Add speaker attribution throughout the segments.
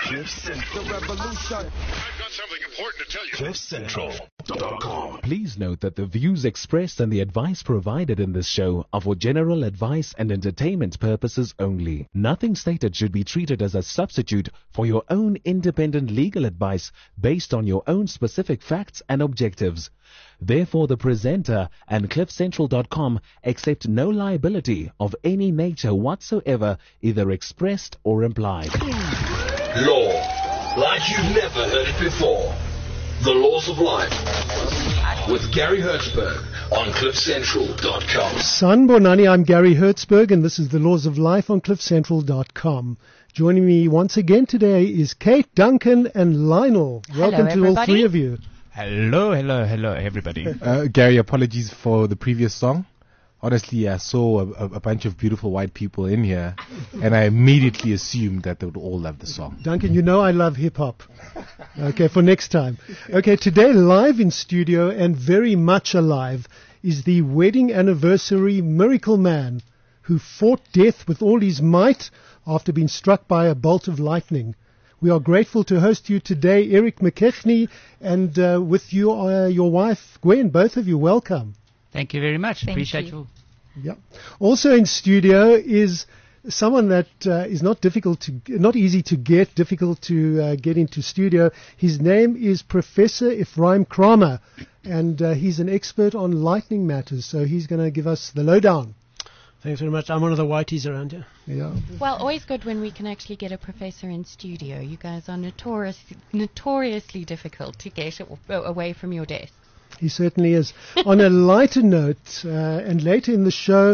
Speaker 1: Cliff Central. The revolution.
Speaker 2: I've got something important to tell you.
Speaker 1: CliffCentral.com.
Speaker 3: Please note that the views expressed and the advice provided in this show are for general advice and entertainment purposes only. Nothing stated should be treated as a substitute for your own independent legal advice based on your own specific facts and objectives. Therefore, the presenter and CliffCentral.com accept no liability of any nature whatsoever, either expressed or implied.
Speaker 1: Law, like you've never heard it before. The Laws of Life with Gary Hertzberg on CliffCentral.com.
Speaker 4: Sanbonani, I'm Gary Hertzberg, and this is The Laws of Life on CliffCentral.com. Joining me once again today is Kate, Duncan, and Lionel. Welcome to all three of you.
Speaker 5: Hello, everybody.
Speaker 6: Gary, apologies for the previous song. Honestly, I saw a bunch of beautiful white people in here, and I immediately assumed that they would all love the song.
Speaker 4: Duncan, you know I love hip-hop. Okay, for next time. Okay, today live in studio and very much alive is the wedding anniversary miracle man who fought death with all his might after being struck by a bolt of lightning. We are grateful to host you today, Eric McKechnie, and with you, your wife, Gwen. Both of you, welcome.
Speaker 5: Thank you very much. Appreciate you.
Speaker 4: Yeah. Also in studio is someone that is not easy to get, difficult to get into studio. His name is Professor Ephraim Kramer, and he's an expert on lightning matters, so he's going to give us the lowdown.
Speaker 7: Thanks very much. I'm one of the whiteys around here.
Speaker 4: Yeah.
Speaker 8: Well, always good when we can actually get a professor in studio. You guys are notoriously difficult to get away from your desk.
Speaker 4: He certainly is. On a lighter note, and later in the show,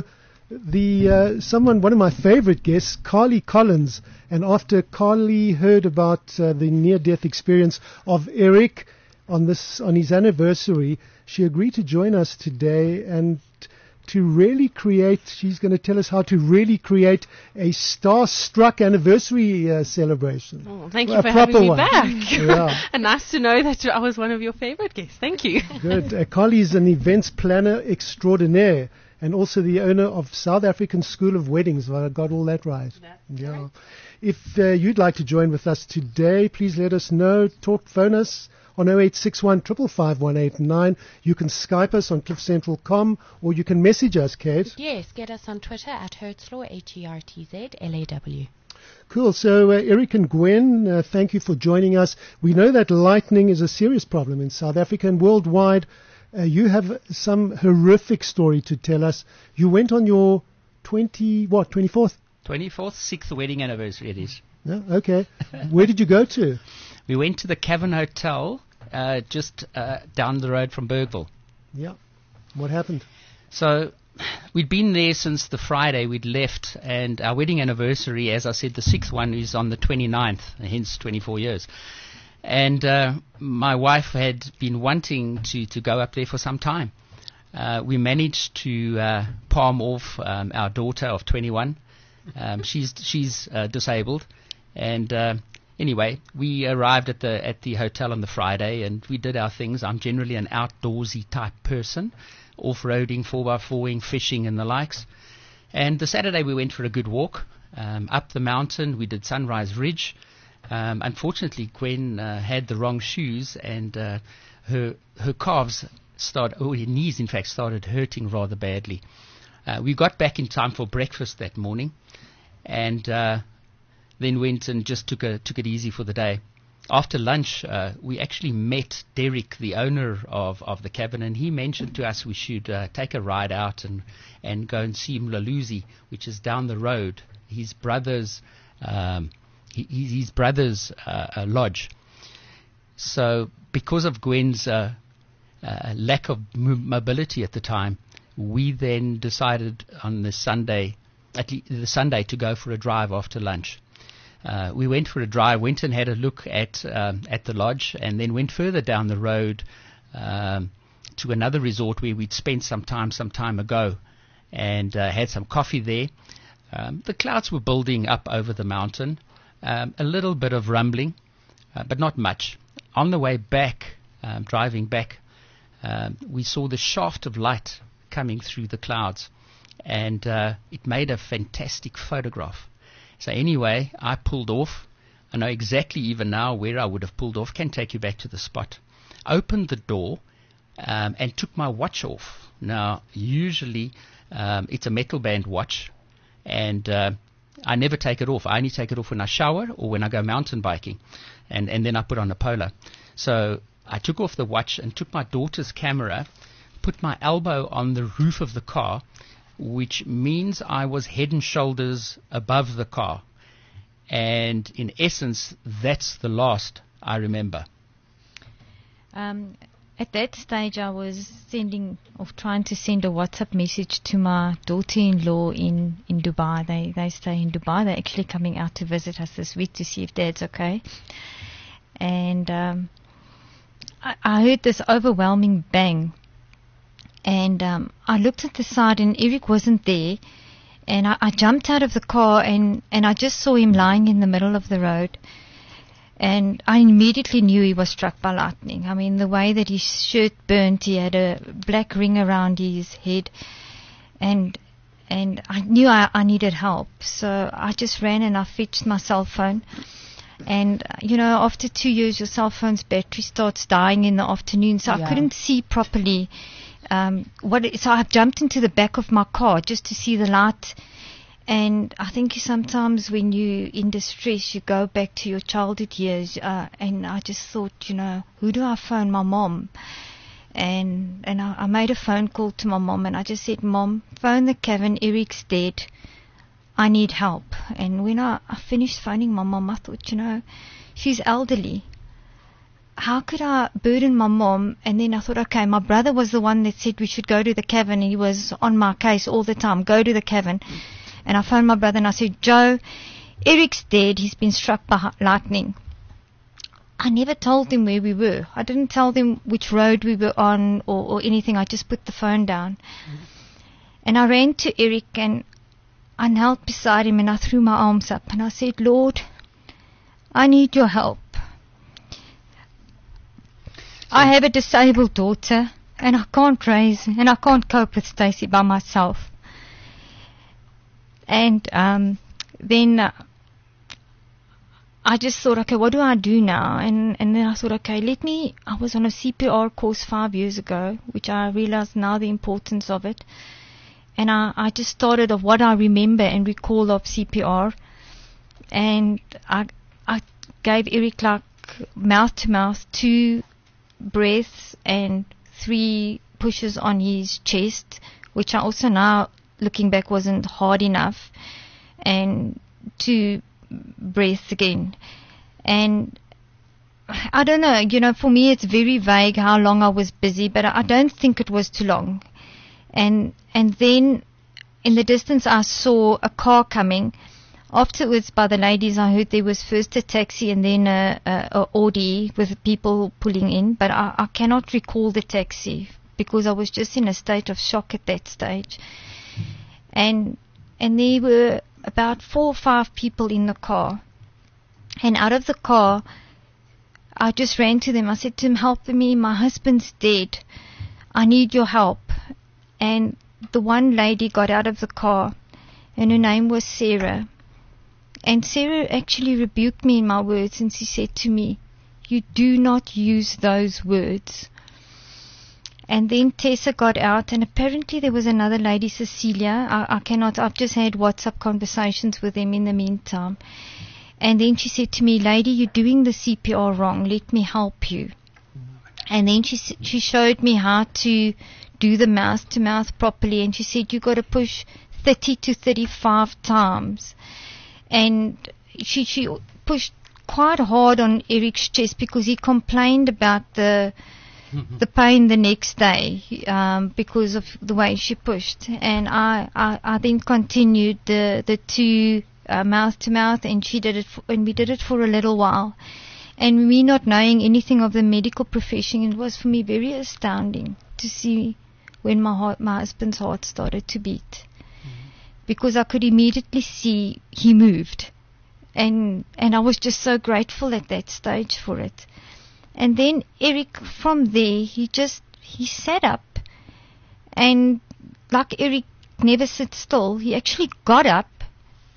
Speaker 4: one of my favorite guests, Carly Collins, and after Carly heard about the near-death experience of Eric on his anniversary, she agreed to join us today and she's going to tell us how to really create a star-struck anniversary celebration.
Speaker 9: Oh, thank you for having me back.
Speaker 4: Yeah.
Speaker 9: And nice to know that I was one of your favorite guests. Thank you.
Speaker 4: Good. Carly is an events planner extraordinaire and also the owner of South African School of Weddings. If I got all that right.
Speaker 9: That's right.
Speaker 4: If you'd like to join with us today, please let us know. Phone us on 0861 555 189. You can Skype us on cliffcentral.com, or you can message us, Kate.
Speaker 8: Yes, get us on Twitter at Hertzlaw, HERTZLAW.
Speaker 4: Cool. So, Eric and Gwen, thank you for joining us. We know that lightning is a serious problem in South Africa and worldwide. You have some horrific story to tell us. You went on your 24th?
Speaker 5: 24th, 6th wedding anniversary it is.
Speaker 4: No? Okay. Where did you go to?
Speaker 5: We went to the Cavern Hotel, just down the road from Bergville.
Speaker 4: Yeah. What happened?
Speaker 5: So we'd been there since the Friday we'd left, and our wedding anniversary, as I said, the 6th one is on the 29th, hence 24 years. And my wife had been wanting to go up there for some time. We managed to palm off our daughter of 21. She's disabled, and anyway, we arrived at the hotel on the Friday, and we did our things. I'm generally an outdoorsy type person, off-roading, 4x4ing, fishing, and the likes. And the Saturday we went for a good walk up the mountain. We did Sunrise Ridge. Unfortunately, Gwen had the wrong shoes, and her calves her knees, in fact, started hurting rather badly. We got back in time for breakfast that morning, and then went and just took it easy for the day. After lunch, we actually met Derek, the owner of the cabin, and he mentioned to us we should take a ride out and go and see Mlaluzi, which is down the road. His brother's lodge. So because of Gwen's lack of mobility at the time, we then decided on the Sunday to go for a drive after lunch. We went for a drive, went and had a look at the lodge, and then went further down the road to another resort where we'd spent some time ago, and had some coffee there. The clouds were building up over the mountain, a little bit of rumbling, but not much. On the way back, driving back, we saw the shaft of light coming through the clouds, and it made a fantastic photograph. So anyway, I pulled off. I know exactly even now where I would have pulled off. Can take you back to the spot. Opened the door and took my watch off. Now, usually it's a metal band watch, and I never take it off. I only take it off when I shower or when I go mountain biking, and then I put on a polo. So I took off the watch and took my daughter's camera, put my elbow on the roof of the car, which means I was head and shoulders above the car. And in essence, that's the last I remember.
Speaker 10: At that stage, I was trying to send a WhatsApp message to my daughter-in-law in Dubai. They stay in Dubai. They're actually coming out to visit us this week to see if Dad's okay. And I heard this overwhelming bang. And I looked at the side, and Eric wasn't there. And I jumped out of the car, and I just saw him lying in the middle of the road. And I immediately knew he was struck by lightning. I mean, the way that his shirt burnt, he had a black ring around his head. And I knew I needed help. So I just ran and I fetched my cell phone. And, after 2 years, your cell phone's battery starts dying in the afternoon. So I couldn't see properly. So I jumped into the back of my car just to see the light. And I think sometimes when you're in distress, you go back to your childhood years. And I just thought, who do I phone? My mom. And I made a phone call to my mom, and I just said, Mom, phone the cabin. Eric's dead. I need help. And when I finished phoning my mom, I thought, she's elderly. How could I burden my mom? And then I thought, okay, my brother was the one that said we should go to the cabin. He was on my case all the time. Go to the cabin. And I phoned my brother and I said, Joe, Eric's dead. He's been struck by lightning. I never told them where we were. I didn't tell them which road we were on or anything. I just put the phone down. And I ran to Eric and I knelt beside him and I threw my arms up and I said, Lord, I need your help. I have a disabled daughter and I can't raise and I can't cope with Stacey by myself. And then I just thought, okay, what do I do now? And then I thought, okay, I was on a CPR course 5 years ago, which I realize now the importance of it. And I just started of what I remember and recall of CPR. And I gave Eric like mouth to mouth 2 breaths and 3 pushes on his chest, which I also now looking back wasn't hard enough, and 2 breaths again. And I don't know, for me it's very vague how long I was busy, but I don't think it was too long. And then in the distance I saw a car coming. Afterwards, by the ladies, I heard there was first a taxi and then a Audi with people pulling in, but I cannot recall the taxi because I was just in a state of shock at that stage. And there were about 4 or 5 people in the car. And out of the car, I just ran to them. I said to them, help me, my husband's dead. I need your help. And the one lady got out of the car, and her name was Sarah. And Sarah actually rebuked me in my words, and she said to me, you do not use those words. And then Tessa got out, and apparently there was another lady, Cecilia. I've just had WhatsApp conversations with them in the meantime. And then she said to me, lady, you're doing the CPR wrong. Let me help you. And then she showed me how to do the mouth to mouth properly. And she said, you got to push 30 to 35 times. And she pushed quite hard on Eric's chest because he complained about the pain the next day because of the way she pushed. And I then continued the 2 mouth to mouth, and she did it, and we did it for a little while. And me not knowing anything of the medical profession, it was for me very astounding to see when my husband's heart started to beat. Because I could immediately see he moved. And I was just so grateful at that stage for it. And then Eric, from there, he sat up. And like Eric never sits still, he actually got up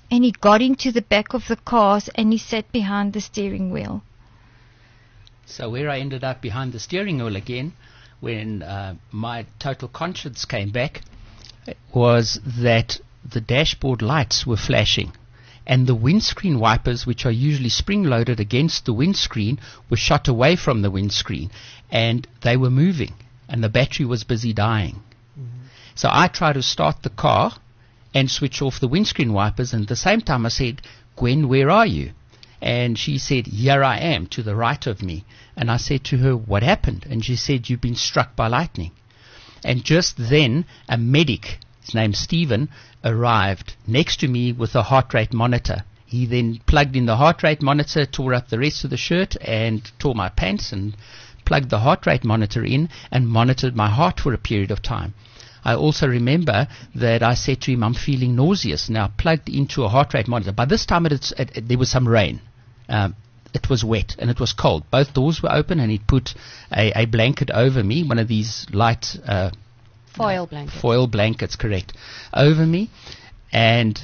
Speaker 10: and he got into the back of the cars and he sat behind the steering wheel.
Speaker 5: So where I ended up behind the steering wheel again, when my total conscience came back, was that the dashboard lights were flashing. And the windscreen wipers, which are usually spring-loaded against the windscreen, were shot away from the windscreen. And they were moving. And the battery was busy dying. Mm-hmm. So I tried to start the car and switch off the windscreen wipers. And at the same time I said, Gwen, where are you? And she said, here I am, to the right of me. And I said to her, what happened? And she said, you've been struck by lightning. And just then, a medic, his name's Stephen, arrived next to me with a heart rate monitor. He then plugged in the heart rate monitor, tore up the rest of the shirt, and tore my pants, and plugged the heart rate monitor in, and monitored my heart for a period of time. I also remember that I said to him, I'm feeling nauseous. Now, plugged into a heart rate monitor. By this time, there was some rain. It was wet and it was cold. Both doors were open, and he'd put a blanket over me, one of these light
Speaker 8: foil blankets.
Speaker 5: Foil blankets, correct, over me, and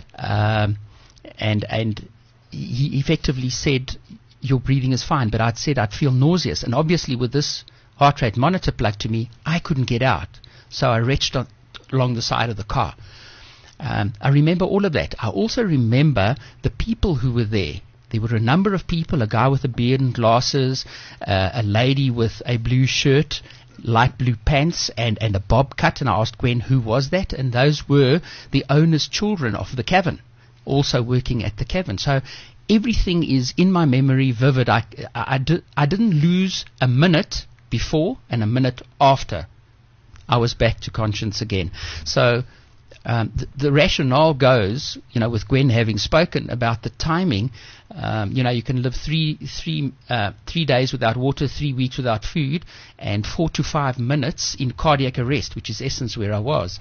Speaker 5: he effectively said, "Your breathing is fine." But I'd said I'd feel nauseous, and obviously with this heart rate monitor plugged to me, I couldn't get out, so I retched along the side of the car. I remember all of that. I also remember the people who were there. There were a number of people, a guy with a beard and glasses, a lady with a blue shirt, light blue pants, and a bob cut. And I asked Gwen, who was that? And those were the owner's children of the cavern, also working at the cavern. So everything is in my memory, vivid. I didn't lose a minute before and a minute after I was back to conscience again. So the rationale goes, with Gwen having spoken about the timing, you can live three days without water, 3 weeks without food, and 4 to 5 minutes in cardiac arrest, which is essence where I was,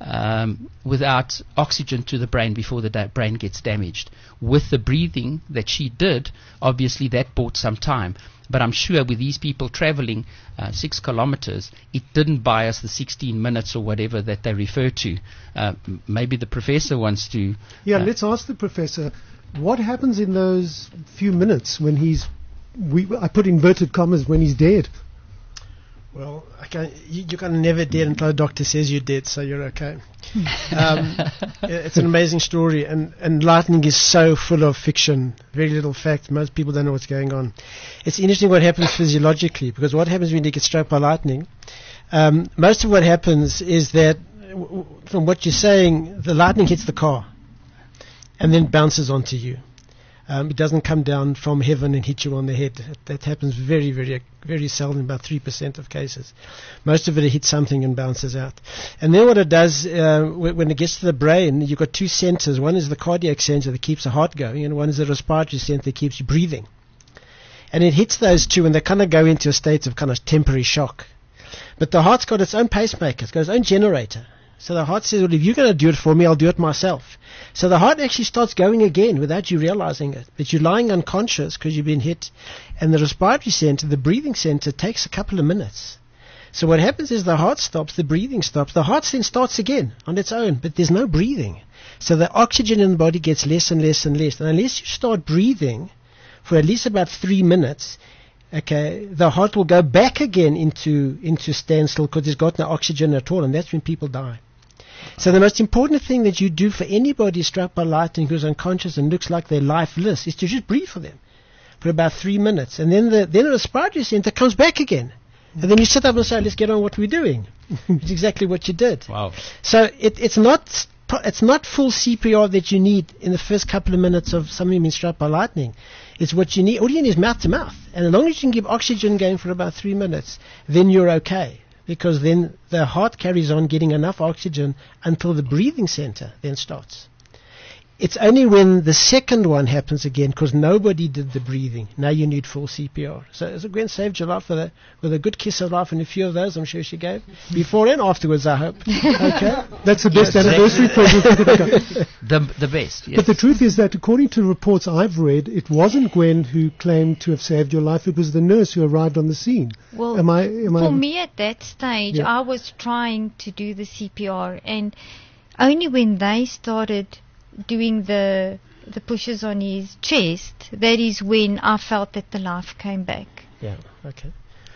Speaker 5: without oxygen to the brain before the brain gets damaged. With the breathing that she did, obviously that bought some time. But I'm sure with these people traveling 6 kilometers, it didn't buy us the 16 minutes or whatever that they refer to. Maybe the professor wants to...
Speaker 4: Yeah, let's ask the professor, what happens in those few minutes when I put inverted commas, when he's dead?
Speaker 7: Well, you can never dead until the doctor says you're dead, so you're okay. It's an amazing story, and lightning is so full of fiction, very little fact. Most people don't know what's going on. It's interesting what happens physiologically, because what happens when you get struck by lightning, most of what happens is that, from what you're saying, the lightning hits the car and then bounces onto you. It doesn't come down from heaven and hit you on the head. That happens very, very, very seldom, about 3% of cases. Most of it hits something and bounces out. And then what it does, when it gets to the brain, you've got two centers. One is the cardiac center that keeps the heart going, and one is the respiratory center that keeps you breathing. And it hits those two, and they kind of go into a state of kind of temporary shock. But the heart's got its own pacemaker. It's got its own generator. So the heart says, well, if you're going to do it for me, I'll do it myself. So the heart actually starts going again without you realizing it. But you're lying unconscious because you've been hit. And the respiratory center, the breathing center, takes a couple of minutes. So what happens is the heart stops, the breathing stops. The heart then starts again on its own, but there's no breathing. So the oxygen in the body gets less and less and less. And unless you start breathing for at least about 3 minutes, okay, the heart will go back again into standstill because there's got no oxygen at all, and that's when people die. So the most important thing that you do for anybody struck by lightning who's unconscious and looks like they're lifeless is to just breathe for them for about 3 minutes. And then the respiratory center comes back again. And then you sit up and say, let's get on what we're doing. It's exactly what you did.
Speaker 5: Wow.
Speaker 7: So it's not full CPR that you need in the first couple of minutes of somebody being struck by lightning. It's what you need. All you need is mouth to mouth. And as long as you can keep oxygen going for about 3 minutes, then you're okay. Because then the heart carries on getting enough oxygen until the breathing center then starts. It's only when the second one happens again, because nobody did the breathing. Now you need full CPR. So Gwen saved your life with a good kiss of life and a few of those, I'm sure she gave. Before and afterwards, I hope. Okay?
Speaker 4: That's the best anniversary present you could have got.
Speaker 5: The best, yes.
Speaker 4: But the truth is that according to reports I've read, it wasn't Gwen who claimed to have saved your life. It was the nurse who arrived on the scene.
Speaker 10: Well, for me at that stage, yeah. I was trying to do the CPR, and only when they started doing the the pushes on his chest, that is when I felt that the life came back.
Speaker 7: Yeah, okay.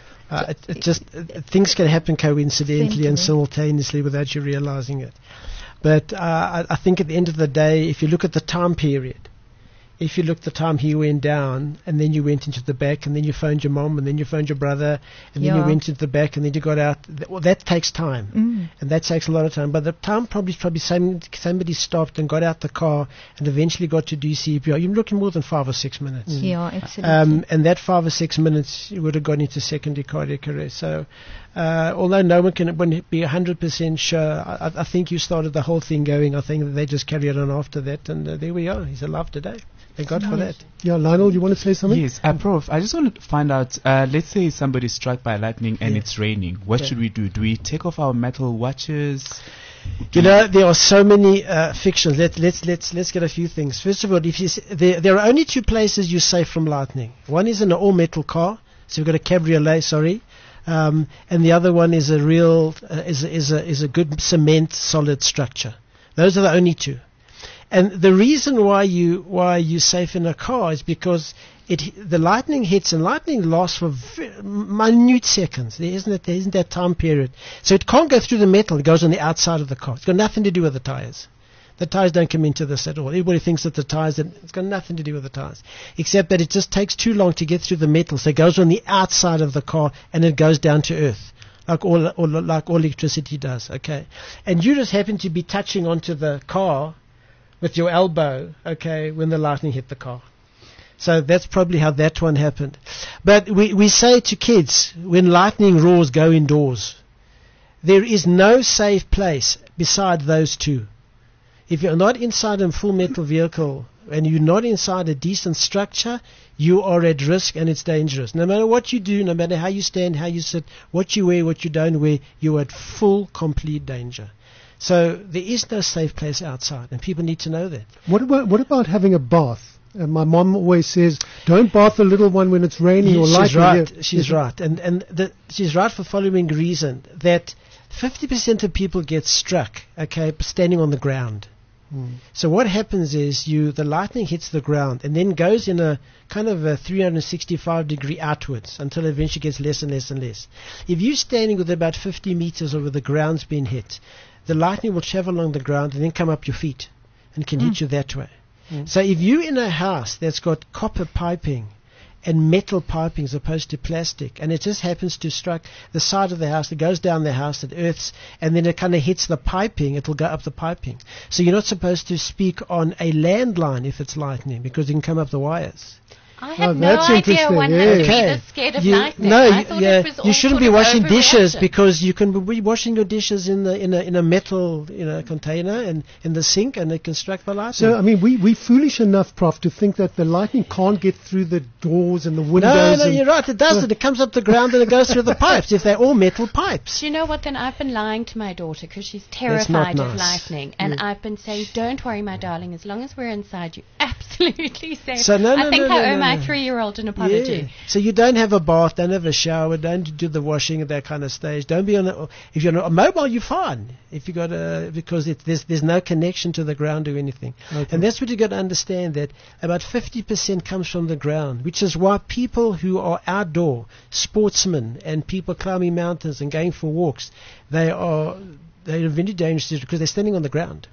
Speaker 7: Things can happen coincidentally and simultaneously without you realizing it. But I think at the end of the day, if you look at the time period, if you look at the time he went down, and then you went into the back, and then you phoned your mom, and then you phoned your brother, and then you went into the back, and then you got out. Well, that takes time, and that takes a lot of time. But the time probably somebody stopped and got out the car and eventually got to do CPR. You're looking more than 5 or 6 minutes.
Speaker 10: Yeah, absolutely.
Speaker 7: And that 5 or 6 minutes, you would have gone into secondary cardiac arrest. So, although no one can be 100% sure, I think you started the whole thing going. I think that they just carried on after that, and there we are. He's alive today. Thank God for that.
Speaker 4: Yeah, Lionel, you want to say something?
Speaker 11: Yes, Prof, I just want to find out, let's say somebody's struck by lightning and it's raining. What should we do? Do we take off our metal watches?
Speaker 7: You know, there are so many fictions. Let's get a few things. First of all, there are only 2 places you're safe from lightning. One is in an all-metal car, so you've got a cabriolet, and the other one is a real is a good cement solid structure. Those are the only 2. And the reason why you're safe in a car is because the lightning hits, and lightning lasts for minute seconds. There isn't that time period. So it can't go through the metal. It goes on the outside of the car. It's got nothing to do with the tires. The tires don't come into this at all. Everybody thinks that the tires, it's got nothing to do with the tires. Except that it just takes too long to get through the metal. So it goes on the outside of the car and it goes down to earth. Like all electricity does. Okay. And you just happen to be touching onto the car with your elbow, okay, when the lightning hit the car. So that's probably how that one happened. But we say to kids, when lightning roars, go indoors. There is no safe place beside those 2. If you're not inside a full metal vehicle and you're not inside a decent structure, you are at risk and it's dangerous. No matter what you do, no matter how you stand, how you sit, what you wear, what you don't wear, you're at full, complete danger. So there is no safe place outside, and people need to know that.
Speaker 4: What about having a bath? My mom always says, don't bath the little one when it's raining or lightning.
Speaker 7: She's right. She's right. And she's right for the following reason, that 50% of people get struck, okay, standing on the ground. So what happens is the lightning hits the ground and then goes in a kind of a 365 degree outwards until it eventually gets less and less and less. If you're standing with about 50 meters over the ground's been hit, the lightning will travel along the ground and then come up your feet and can hit you that way. So if you're in a house that's got copper piping and metal piping as opposed to plastic, and it just happens to strike the side of the house, it goes down the house, it earths, and then it kind of hits the piping, it will go up the piping. So you're not supposed to speak on a landline if it's lightning, because you can come up the wires.
Speaker 8: I had no idea one had to be this scared of lightning.
Speaker 7: You shouldn't be washing dishes, because you can be washing your dishes in a metal container and in the sink, and it can strike by lightning.
Speaker 4: So I mean, we foolish enough, Prof, to think that the lightning can't get through the doors and the windows.
Speaker 7: No, you're right. It does. It comes up the ground and it goes through the pipes. If they're all metal pipes.
Speaker 8: Do you know what? Then I've been lying to my daughter because she's terrified of lightning, and I've been saying, "Don't worry, my darling. As long as we're inside, you're absolutely safe."
Speaker 7: So
Speaker 8: I think I owe my 3-year-old an apology.
Speaker 7: Yeah. So you don't have a bath, don't have a shower, don't do the washing at that kind of stage. Don't be if you're not mobile, you're fine. If you got because there's no connection to the ground or anything. Okay. And that's what you got to understand, that about 50% comes from the ground, which is why people who are outdoor sportsmen and people climbing mountains and going for walks, they're very dangerous because they're standing on the ground.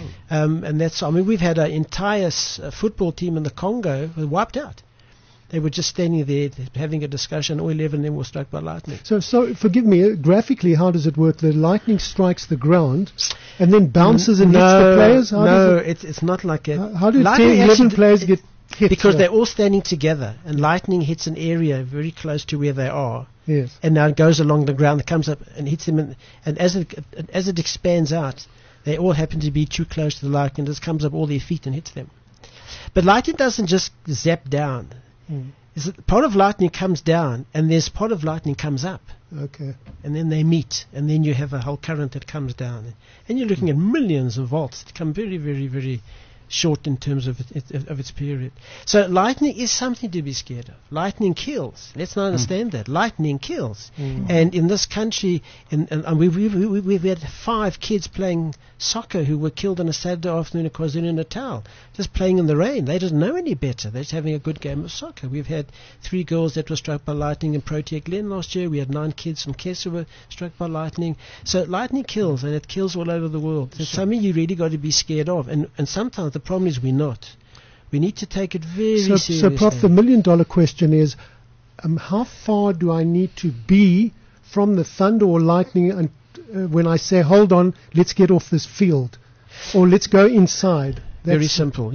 Speaker 7: And that's, I mean, we've had an entire football team in the Congo wiped out. They were just standing there having a discussion. All 11 of them were struck by lightning.
Speaker 4: So forgive me, graphically, how does it work? The lightning strikes the ground and then bounces and hits the players?
Speaker 7: It's not like it.
Speaker 4: How do 11 players get hit?
Speaker 7: Because they're all standing together, and lightning hits an area very close to where they are.
Speaker 4: Yes.
Speaker 7: And now it goes along the ground, it comes up and hits them, and as it expands out, they all happen to be too close to the lightning. It just comes up all their feet and hits them. But lightning doesn't just zap down. Part of lightning comes down, and there's part of lightning comes up.
Speaker 4: Okay.
Speaker 7: And then they meet, and then you have a whole current that comes down. And you're looking at millions of volts that come very, very, very, short in terms of its period. So lightning is something to be scared of. Lightning kills. Let's not understand that. Lightning kills. And in this country, and we've had 5 kids playing soccer who were killed on a Saturday afternoon in KwaZulu-Natal, just playing in the rain. They didn't know any better. They're just having a good game of soccer. We've had 3 girls that were struck by lightning in Protea Glen last year. We had 9 kids from Kessa were struck by lightning. So lightning kills, and it kills all over the world. It's something you really got to be scared of. And sometimes the problem is we're not. We need to take it very seriously.
Speaker 4: So, Prof, the million-dollar question is, how far do I need to be from the thunder or lightning and, when I say, hold on, let's get off this field, or let's go inside?
Speaker 7: Very simple.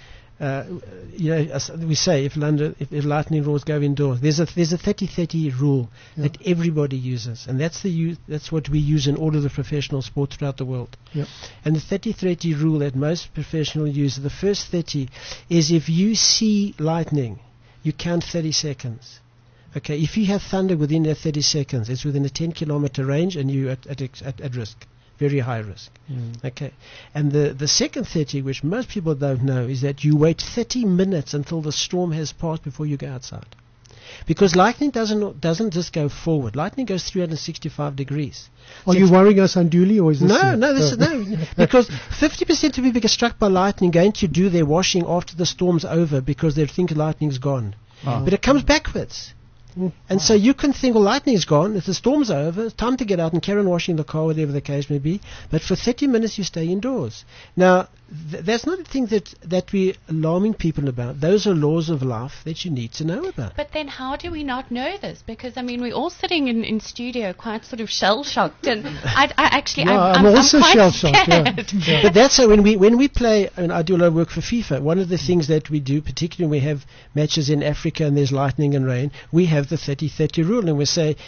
Speaker 7: As we say, if lightning roars, go indoors. There's a 30-30 rule that everybody uses, and that's what we use in all of the professional sports throughout the world.
Speaker 4: Yep.
Speaker 7: And the 30-30 rule that most professionals use, the first 30 is if you see lightning, you count 30 seconds. Okay, if you have thunder within that 30 seconds, it's within a 10-kilometer range, and you're at risk. Very high risk. Okay. And the second 30, which most people don't know, is that you wait 30 minutes until the storm has passed before you go outside. Because lightning doesn't just go forward. Lightning goes 365 degrees.
Speaker 4: Are you worrying us unduly, or is this...
Speaker 7: No. Because 50% of people get struck by lightning going to do their washing after the storm's over because they think lightning's gone. But it comes backwards. And so you can think, well, lightning's gone. If the storm's over, it's time to get out and carry on washing the car, whatever the case may be. But for 30 minutes, you stay indoors. Now, that's not a thing that we're alarming people about. Those are laws of life that you need to know about.
Speaker 8: But then how do we not know this? Because, we're all sitting in studio quite sort of shell-shocked. And I'm
Speaker 4: also
Speaker 8: quite
Speaker 4: shell-shocked.
Speaker 8: scared.
Speaker 7: But that's how when we play, and I do a lot of work for FIFA, one of the things that we do, particularly when we have matches in Africa and there's lightning and rain, we have the 30-30 rule, and we say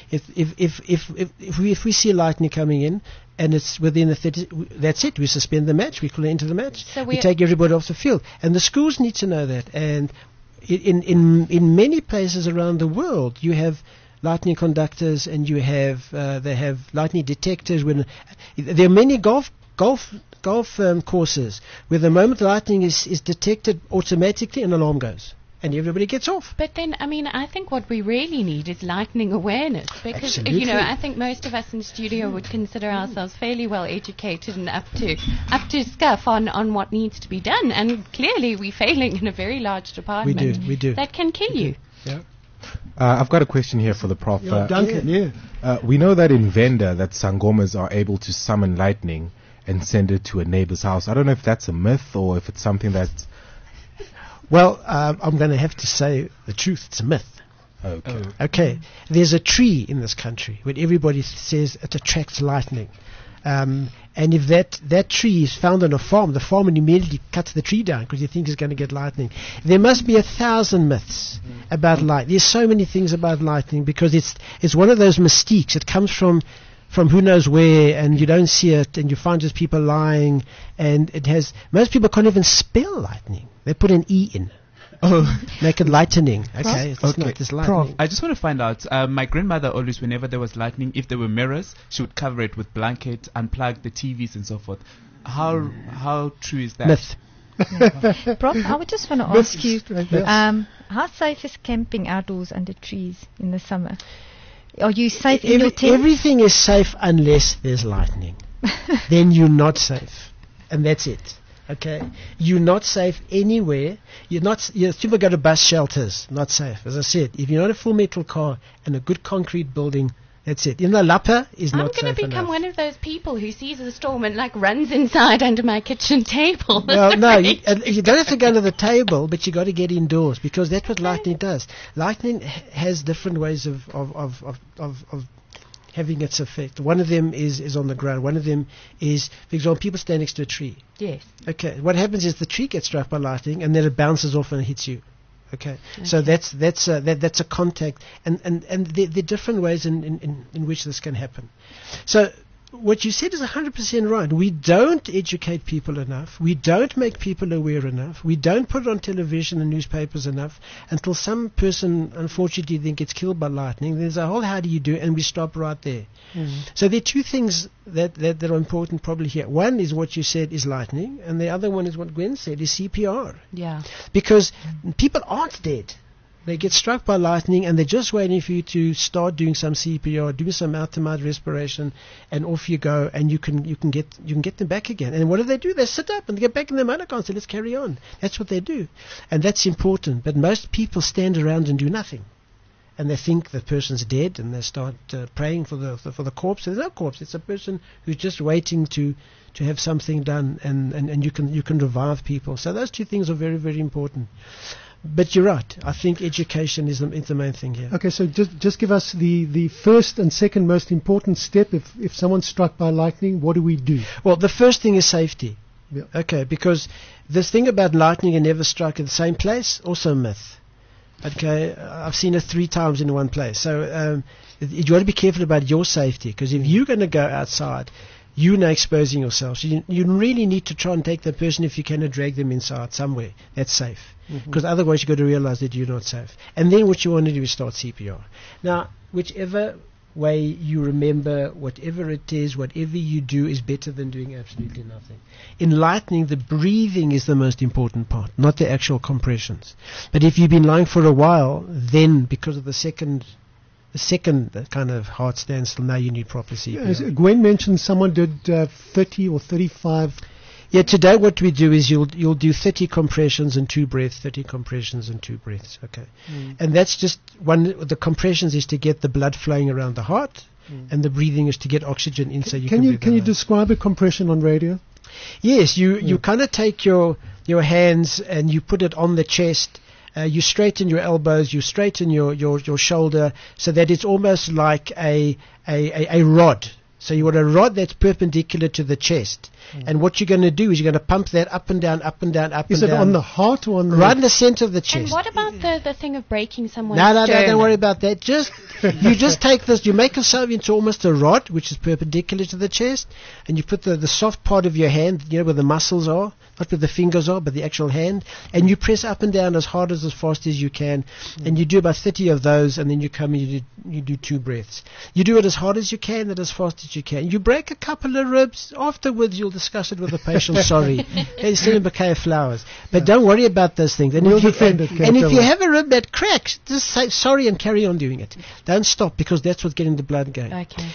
Speaker 7: if we see lightning coming in and it's within the 30, that's it. We suspend the match. We call it into the match. So we take everybody off the field, and the schools need to know that. And in many places around the world, you have lightning conductors, and you have they have lightning detectors. When there are many golf courses where the moment lightning is detected, automatically an alarm goes. And everybody gets off.
Speaker 8: But then, I think what we really need is lightning awareness. Because, I think most of us in the studio would consider ourselves fairly well educated and up to scuff on what needs to be done. And clearly we're failing in a very large department.
Speaker 7: We do.
Speaker 8: That can kill you.
Speaker 7: Yeah.
Speaker 6: I've got a question here for the Prof.
Speaker 4: Duncan,
Speaker 6: we know that in Venda that Sangomas are able to summon lightning and send it to a neighbor's house. I don't know if that's a myth or if it's something that's...
Speaker 7: Well, I'm going to have to say the truth. It's a myth.
Speaker 6: Okay.
Speaker 7: There's a tree in this country where everybody says it attracts lightning. And if that tree is found on a farm, the farmer immediately cuts the tree down because he thinks he's going to get lightning. There must be 1,000 myths about lightning. There's so many things about lightning because it's one of those mystiques. It comes from who knows where, and you don't see it, and you find just people lying, and most people can't even spell lightning. They put an E in. Make it lightning. Okay, it's not this lightning.
Speaker 11: Prof, I just want to find out, my grandmother always, whenever there was lightning, if there were mirrors, she would cover it with blanket, unplug the TVs and so forth. How true is that?
Speaker 7: Myth.
Speaker 10: Prof, I would just want to ask you, how safe is camping outdoors under trees in the summer? Are you safe in your tent?
Speaker 7: Everything is safe unless there's lightning. Then you're not safe. And that's it. Okay? You're not safe anywhere. People go to bus shelters. Not safe. As I said, if you're not a full metal car and a good concrete building, that's it. Lapa is not safe.
Speaker 8: I'm going to become one of those people who sees a storm and runs inside under my kitchen table.
Speaker 7: Well, no, you don't have to go to the table, but you got to get indoors because that's what lightning does. Lightning has different ways of having its effect. One of them is on the ground. One of them is, for example, people stand next to a tree.
Speaker 8: Yes.
Speaker 7: Okay. What happens is the tree gets struck by lightning, and then it bounces off and hits you. Okay. So that's a contact, and there are different ways in which this can happen. So what you said is 100% right. We don't educate people enough. We don't make people aware enough. We don't put it on television and newspapers enough until some person, unfortunately, then gets killed by lightning. There's a whole how do you do, and we stop right there. So there are two things that are important probably here. One is what you said is lightning, and the other one is what Gwen said is CPR.
Speaker 8: Yeah.
Speaker 7: Because people aren't dead. They get struck by lightning, and they're just waiting for you to start doing some CPR, do some mouth-to-mouth respiration, and off you go, and you can get them back again. And what do? They sit up and they get back in their motor car and say, let's carry on. That's what they do, and that's important. But most people stand around and do nothing, and they think the person's dead, and they start praying for the corpse. There's no corpse. It's a person who's just waiting to have something done, and you can revive people. So those two things are very, very important. But you're right. I think education is the main thing here.
Speaker 4: Okay, so just give us the first and second most important step. If someone's struck by lightning, what do we do?
Speaker 7: Well, the first thing is safety.
Speaker 4: Yeah.
Speaker 7: Okay, because this thing about lightning and never struck at the same place, also a myth. Okay, I've seen it 3 times in one place. So you got to be careful about your safety, because if you're going to go outside, you're now exposing yourself. So you really need to try and take that person, if you can, and drag them inside somewhere that's safe. Because otherwise you've got to realize that you're not safe. And then what you want to do is start CPR. Now, whichever way you remember, whatever it is, whatever you do is better than doing absolutely nothing. In lightning, the breathing is the most important part, not the actual compressions. But if you've been lying for a while, then because of the second kind of heart standstill, now you need proper CPR.
Speaker 4: As Gwen mentioned, someone did 30 or 35.
Speaker 7: Yeah, today what we do is you'll do 30 compressions and 2 breaths, 30 compressions and 2 breaths. Okay, and that's just one. The compressions is to get the blood flowing around the heart, and the breathing is to get oxygen in. So
Speaker 4: Can you describe a compression on radio?
Speaker 7: Yes, you kind of take your hands and you put it on the chest. You straighten your elbows, you straighten your shoulder, so that it's almost like a rod. So you want a rod that's perpendicular to the chest. And what you're going to do is you're going to pump that up and down, up and down, up and down.
Speaker 4: Is it on the heart or on the...
Speaker 7: Right in the center of the chest.
Speaker 8: And what about the thing of breaking someone's
Speaker 7: No,
Speaker 8: sternum?
Speaker 7: don't worry about that. You just take this, you make yourself into almost a rod, which is perpendicular to the chest, and you put the soft part of your hand, where the muscles are, not where the fingers are, but the actual hand, and you press up and down as hard as fast as you can, and you do about 30 of those, and then you come and you do 2 breaths. You do it as hard as you can and as fast as you can. You break a couple of ribs. Afterwards, you'll discuss it with the patient. Sorry, they send him a bouquet of flowers. But don't worry about those things. And if you have a rib that cracks, just say sorry and carry on doing it. Don't stop, because that's what's getting the blood going.
Speaker 8: Okay.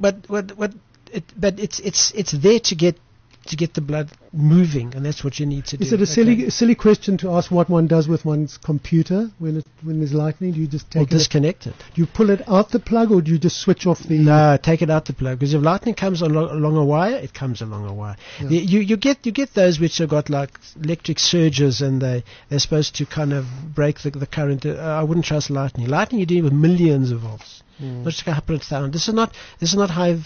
Speaker 7: But it's there to get the blood moving, and that's what you need to do.
Speaker 4: Is it a silly question to ask what one does with one's computer when there's lightning? Do you just take
Speaker 7: disconnect it?
Speaker 4: Do you pull it out the plug, or do you just switch off the...
Speaker 7: No, take it out the plug, because if lightning comes along a wire, it comes along a wire. Yeah. You get those which have got like electric surges, and they're supposed to kind of break the current. I wouldn't trust lightning. Lightning, you're dealing with millions of volts. Not just 100,000. This is not high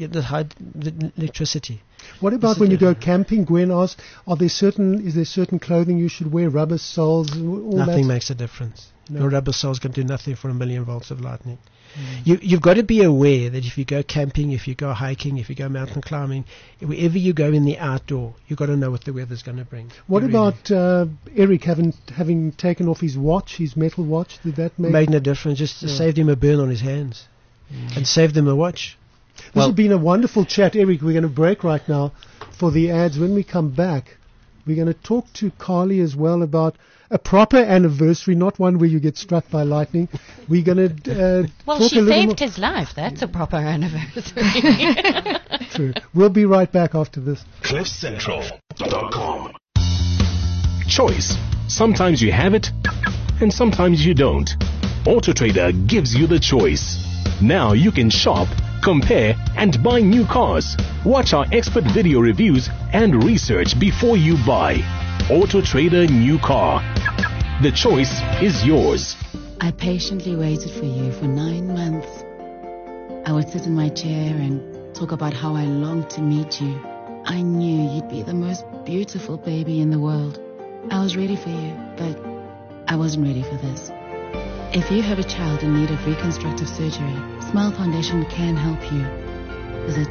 Speaker 7: electricity.
Speaker 4: What about when you go camping? Gwen asked, is there certain clothing you should wear? Rubber soles?
Speaker 7: Nothing makes a difference. No. Your rubber soles can do nothing for 1 million volts of lightning. You've got to be aware that if you go camping, if you go hiking, if you go mountain climbing, wherever you go in the outdoor, you've got to know what the weather's going to bring.
Speaker 4: What about Eric having taken off his watch, his metal watch? Did that make
Speaker 7: no difference? Just saved him a burn on his hands and saved him a watch.
Speaker 4: This has been a wonderful chat, Eric. We're going to break right now for the ads. When we come back, we're going to talk to Carly as well about a proper anniversary, not one where you get struck by lightning. We're going to
Speaker 8: well, she saved his life. That's a proper anniversary.
Speaker 4: True. We'll be right back after this.
Speaker 1: CliffCentral.com.
Speaker 3: Choice. Sometimes you have it, and sometimes you don't. AutoTrader gives you the choice. Now you can shop, compare, and buy new cars. Watch our expert video reviews and research before you buy. AutoTrader New Car. The choice is yours.
Speaker 12: I patiently waited for you for 9 months. I would sit in my chair and talk about how I longed to meet you. I knew you'd be the most beautiful baby in the world. I was ready for you, but I wasn't ready for this. If you have a child in need of reconstructive surgery, Smile Foundation can help you. visit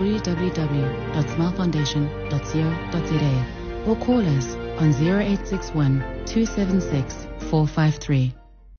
Speaker 12: www.smilefoundation.co.za or call us on 0861 276 453.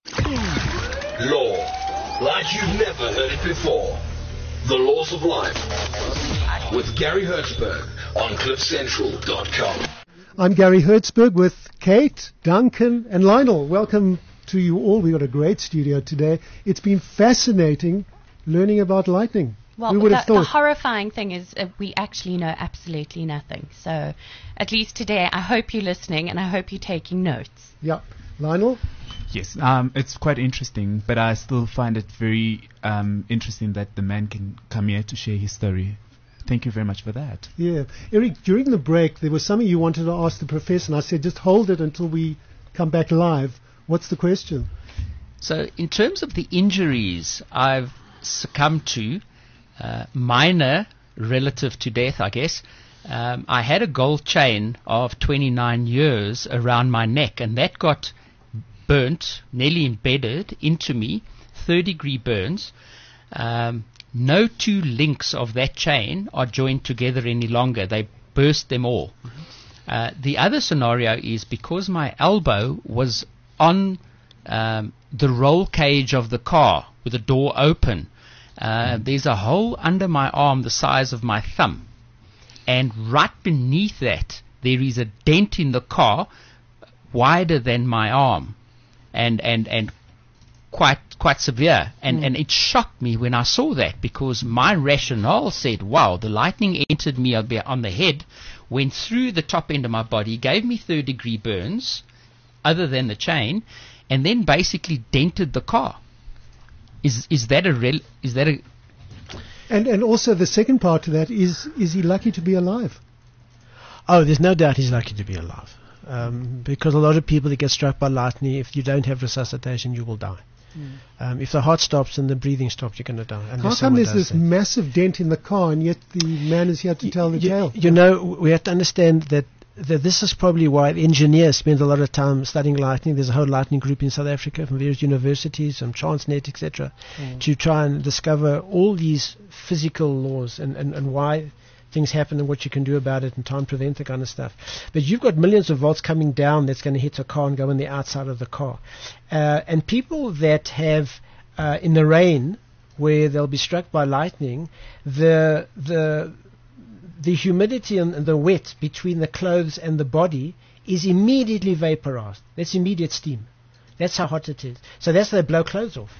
Speaker 1: Law, like you've never heard it before. The Laws of Life with Gary Hertzberg on CliffCentral.com.
Speaker 4: I'm Gary Hertzberg with Kate, Duncan, and Lionel. Welcome to you all. We've got a great studio today. It's been fascinating learning about lightning.
Speaker 8: Well, the horrifying thing is we actually know absolutely nothing. So at least today, I hope you're listening and I hope you're taking notes.
Speaker 4: Yeah. Lionel?
Speaker 11: Yes, it's quite interesting, but I still find it very interesting that the man can come here to share his story. Thank you very much for that.
Speaker 4: Yeah. Eric, during the break, there was something you wanted to ask the professor, and I said just hold it until we come back live. What's the question?
Speaker 5: So in terms of the injuries I've succumbed to, minor relative to death, I guess, I had a gold chain of 29 years around my neck, and that got burnt, nearly embedded into me, third-degree burns. No two links of that chain are joined together any longer. They burst them all. The other scenario is because my elbow was on the roll cage of the car with the door open. There's a hole under my arm the size of my thumb. And right beneath that, there is a dent in the car wider than my arm. And quite severe, and it shocked me when I saw that, because my rationale said, wow, the lightning entered me on the head, went through the top end of my body, gave me third-degree burns, other than the chain, and then basically dented the car. Is that a
Speaker 4: And also the second part to that is he lucky to be alive?
Speaker 7: Oh, there's no doubt he's lucky to be alive. Because a lot of people that get struck by lightning, if you don't have resuscitation, you will die. If the heart stops and the breathing stops, you're going to die.
Speaker 4: How come there's this massive dent in the car, and yet the man is here to tell the tale?
Speaker 7: You know, we have to understand that this is probably why engineers spend a lot of time studying lightning. There's a whole lightning group in South Africa from various universities, from Transnet, etc., to try and discover all these physical laws and why things happen and what you can do about it and try and prevent the kind of stuff. But you've got millions of volts coming down that's going to hit a car and go on the outside of the car. And people that have, in the rain, where they'll be struck by lightning, the humidity and the wet between the clothes and the body is immediately vaporized. That's immediate steam. That's how hot it is. So that's how they blow clothes off.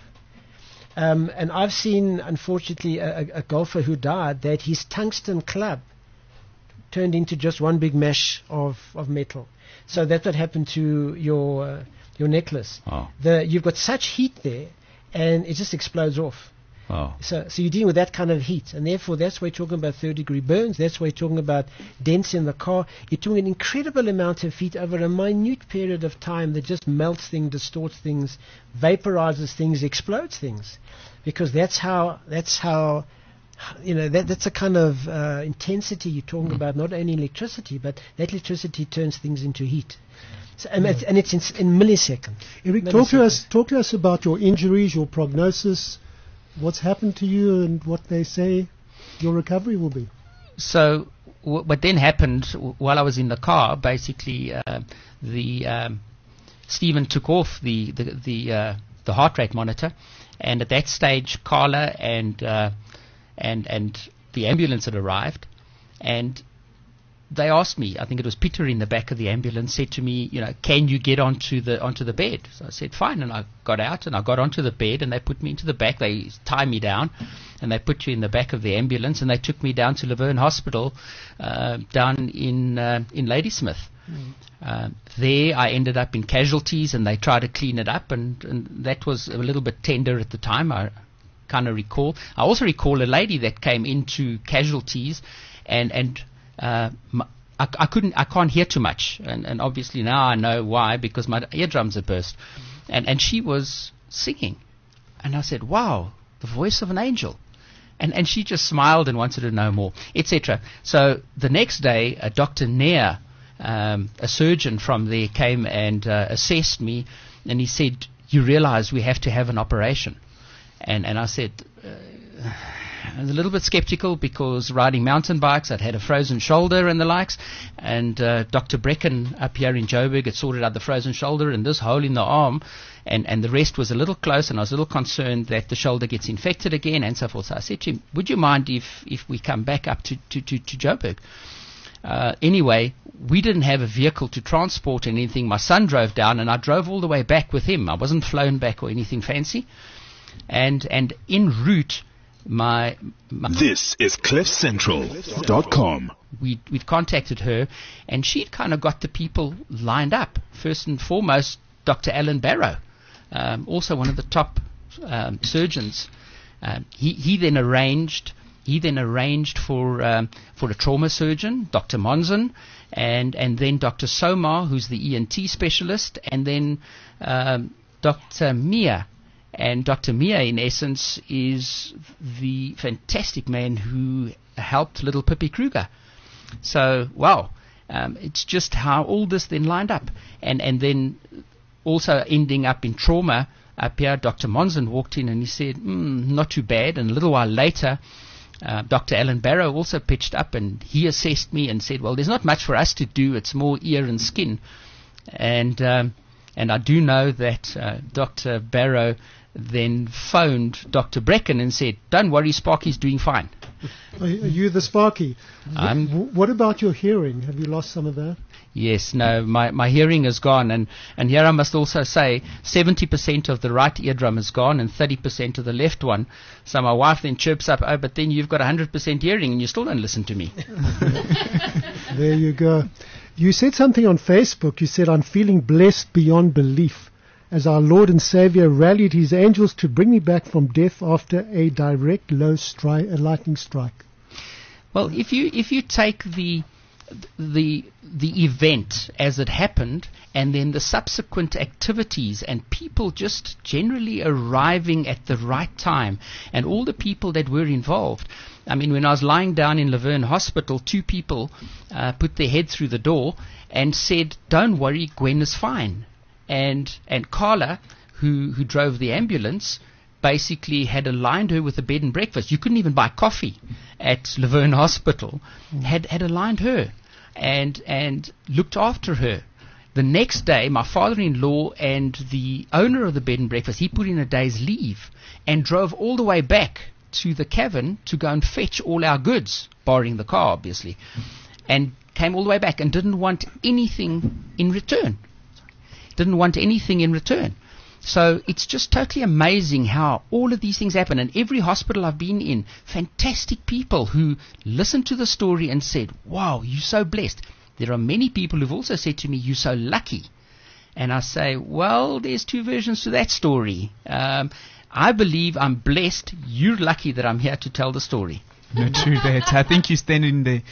Speaker 7: And I've seen, unfortunately, a golfer who died, that his tungsten club turned into just one big mesh of metal. So that's what happened to your necklace.
Speaker 5: Oh.
Speaker 7: You've got such heat there, and it just explodes off.
Speaker 5: Oh.
Speaker 7: So you're dealing with that kind of heat, and therefore that's why you're talking about third-degree burns. That's why you're talking about dents in the car. You're talking an incredible amount of heat over a minute period of time that just melts things, distorts things, vaporizes things, explodes things, because that's how that's a kind of intensity you're talking about. Not only electricity, but that electricity turns things into heat. So, and it's in milliseconds.
Speaker 4: Eric, talk to us about your injuries, your prognosis. What's happened to you and what they say your recovery will be?
Speaker 5: So what then happened while I was in the car, basically Stephen took off the heart rate monitor, and at that stage Carla and the ambulance had arrived, and they asked me, I think it was Peter in the back of the ambulance, said to me, can you get onto the bed? So I said, fine, and I got out and I got onto the bed, and they put me into the back. They tie me down, and they put you in the back of the ambulance, and they took me down to Laverne Hospital, down in Ladysmith. There I ended up in casualties, and they tried to clean it up, and that was a little bit tender at the time, I kind of recall. I also recall a lady that came into casualties, and I can't hear too much, and obviously now I know why, because my eardrums are burst, and she was singing, and I said, wow, the voice of an angel, and she just smiled and wanted to know more, etc. So the next day, Dr. Nair, a surgeon from there, came and assessed me, and he said, you realize we have to have an operation, and I said, I was a little bit skeptical because riding mountain bikes, I'd had a frozen shoulder and the likes, and Dr. Brecken up here in Joburg had sorted out the frozen shoulder and this hole in the arm, and the rest was a little close, and I was a little concerned that the shoulder gets infected again and so forth. So I said to him, would you mind if we come back up to Joburg? Anyway, we didn't have a vehicle to transport anything. My son drove down, and I drove all the way back with him. I wasn't flown back or anything fancy. And en route,
Speaker 1: This is CliffCentral.com.
Speaker 5: We'd contacted her, and she'd kind of got the people lined up. First and foremost, Dr. Alan Barrow, also one of the top surgeons. He then arranged for a trauma surgeon, Dr. Monson, and then Dr. Somar, who's the ENT specialist, and then Dr. Mia. And Dr. Mia, in essence, is the fantastic man who helped little Pippi Kruger. So, wow, it's just how all this then lined up. And then also ending up in trauma, up here, Dr. Monson walked in and he said, not too bad. And a little while later, Dr. Alan Barrow also pitched up and he assessed me and said, well, there's not much for us to do. It's more ear and skin. And I do know that Dr. Barrow then phoned Dr. Brecken and said, don't worry, Sparky's doing fine.
Speaker 4: Are you the Sparky? What about your hearing? Have you lost some of that?
Speaker 5: Yes, no, my hearing is gone. And here I must also say 70% of the right eardrum is gone and 30% of the left one. So my wife then chirps up, oh, but then you've got 100% hearing and you still don't listen to me.
Speaker 4: There you go. You said something on Facebook. You said, I'm feeling blessed beyond belief as our Lord and Savior rallied his angels to bring me back from death after a direct lightning strike.
Speaker 5: Well, if you take the event as it happened and then the subsequent activities and people just generally arriving at the right time and all the people that were involved. I mean, when I was lying down in Laverne Hospital, 2 people put their head through the door and said, don't worry, Gwen is fine. And Carla, who drove the ambulance, basically had aligned her with a bed and breakfast. You couldn't even buy coffee at Laverne Hospital. Had aligned her and looked after her. The next day, my father-in-law and the owner of the bed and breakfast, he put in a day's leave and drove all the way back to the cavern to go and fetch all our goods, barring the car, obviously, and came all the way back and didn't want anything in return. So it's just totally amazing how all of these things happen. And every hospital I've been in, fantastic people who listened to the story and said, wow, you're so blessed. There are many people who've also said to me, you're so lucky. And I say, well, there's 2 versions to that story. I believe I'm blessed. You're lucky that I'm here to tell the story.
Speaker 11: No, true that. I think you stand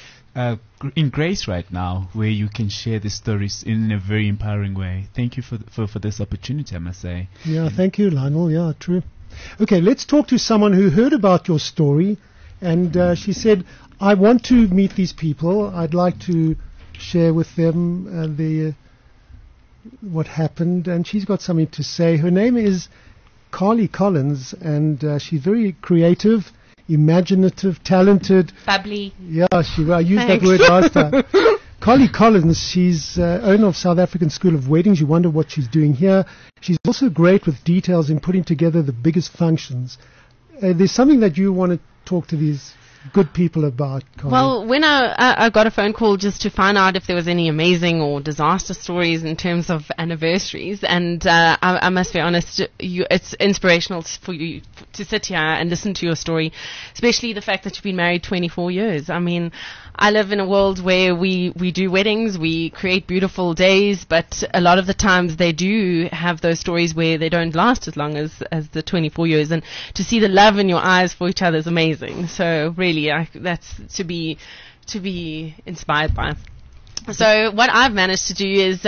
Speaker 11: in grace right now, where you can share the stories in a very empowering way. Thank you for this opportunity, I must say.
Speaker 4: Yeah, thank you, Lionel. Yeah, true. Okay, let's talk to someone who heard about your story, and she said, I want to meet these people. I'd like to share with them what happened, and she's got something to say. Her name is Carly Collins, and she's very creative, imaginative, talented.
Speaker 8: Bubbly.
Speaker 4: Yeah, I used that word last time. Carly Collins, she's owner of South African School of Weddings. You wonder what she's doing here. She's also great with details in putting together the biggest functions. There's something that you want to talk to these good people about, Carly.
Speaker 9: Well, when I got a phone call just to find out if there was any amazing or disaster stories in terms of anniversaries, and I must be honest, it's inspirational for you to sit here and listen to your story, especially the fact that you've been married 24 years. I mean, I live in a world where we do weddings, we create beautiful days, but a lot of the times they do have those stories where they don't last as long as the 24 years. And to see the love in your eyes for each other is amazing. So really, that's to be inspired by. So what I've managed to do is